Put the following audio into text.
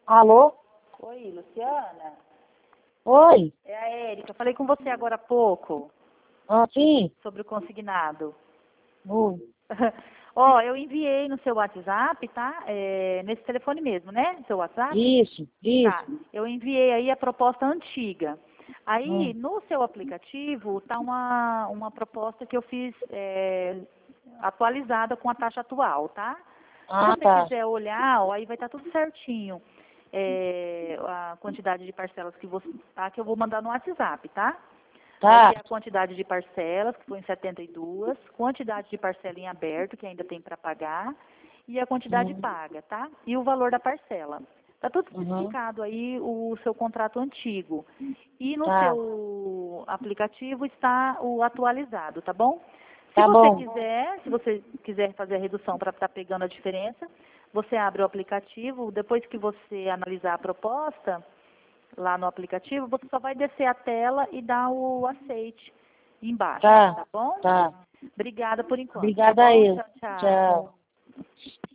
Alô? Oi, Luciana? Oi? É a Érica. Eu falei com você agora há pouco Ah, sim? sobre o consignado. Oi. Ó, eu enviei no seu WhatsApp, tá? Nesse telefone mesmo, né? Seu WhatsApp? Isso, Tá. isso. Eu enviei aí a proposta antiga. Aí, Hum. no seu aplicativo, tá uma proposta que eu fiz atualizada com a taxa atual, tá? Se Ah, você tá. quiser olhar, ó, aí vai estar tudo certinho. A quantidade de parcelas que você tá, que eu vou mandar no WhatsApp, tá? Vai Tá. ter a quantidade de parcelas, que foi em 72, quantidade de parcela em aberto, que ainda tem para pagar, e a quantidade Hum. paga, tá? E o valor da parcela. Está tudo Uhum. especificado aí o seu contrato antigo. E no Tá. seu aplicativo está o atualizado, tá bom? Tá bom. Se você quiser fazer a redução para estar pegando a diferença, você abre o aplicativo, depois que você analisar a proposta, lá no aplicativo, você só vai descer a tela e dar o aceite embaixo, Tá. tá bom? Tá. Obrigada por enquanto, tá Obrigada a bom? eu. Tchau, tchau. Tchau.